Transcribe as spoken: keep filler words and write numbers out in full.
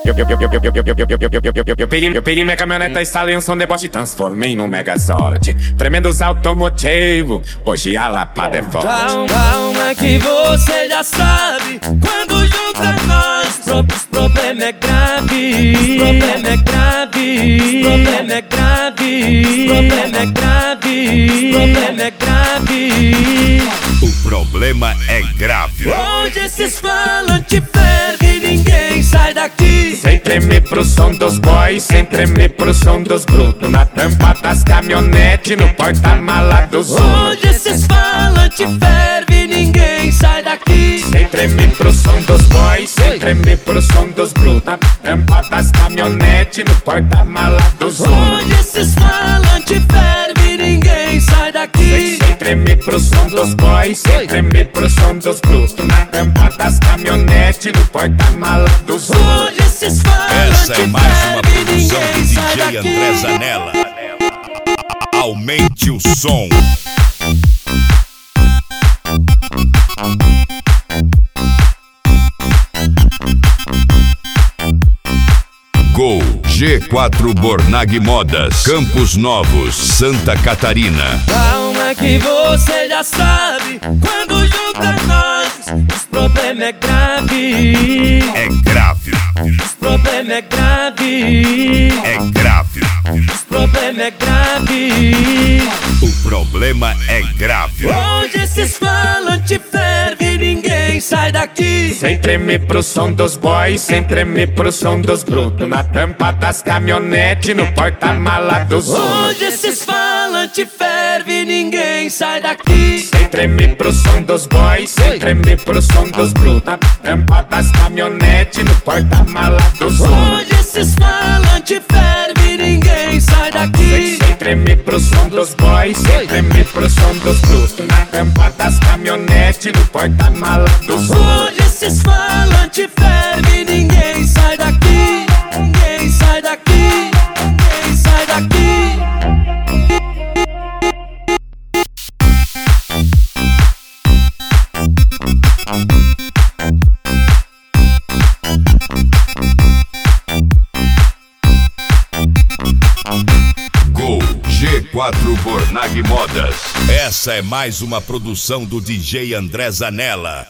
Eu peguei, eu peguei minha caminhoneta, instalei um som deboche e transformei num Megazord. Tremendos automotivo, hoje a lapada é forte. Calma, calma que você já sabe. Quando junta nós, os problema é grave. Os problema é grave. Os problema é grave. Os problema é grave. Os problema é grave. O problema é grave. Onde esses falantes fervem e ninguém sai daqui. Sem tremer pro som dos boys, sem tremer pro som dos brutos. Na tampa das caminhonetes, no porta-mala dos outros. Onde esses falantes fervem e ninguém sai daqui. Sem tremer pro som dos boys, sem tremer pro som dos brutos. Na tampa das caminhonetes, no porta-mala dos outros. Onde esses falantes fervem e ninguém sai daqui. Sem tremer pro som dos boys, sem tremer pro som dos brutos. Na tampa das caminhonetes, no porta-mala dos outros. Onde esses falantes Essa é mais uma fervem e produção do ninguém sai D J André daqui. Zanella. Aumente o som. Gol G quatro Bornag Modas, Campos Novos, Santa Catarina. Calma que você já sabe. Quando junta nós, os problema é grave. É grave, Os problema é grave. é grave. Os problema é grave. O problema é grave. Onde esses falantes fervem e ninguém sai daqui. Sem tremer pro som dos boys, sem tremer pro som dos brutos. Na tampa das caminhonetes, no porta-mala dos outros. Onde esses falantes fervem e ninguém sai daqui. Sem tremer pro som dos boys, sem tremer pro som dos brutos. Na tampa das caminhonetes, no porta-mala dos outros. Onde esses falantes fervem e ninguém sai daqui. Sem tremer pro som dos boys, sem tremer pro som dos brutos. Na tampa das caminhonetes, no porta-mala dos outros. Onde esses falantes fervem e ninguém sai daqui. Ninguém sai daqui. Ninguém sai daqui. Gol G quatro Bornag Modas. Essa é mais uma produção do D J André Zanella.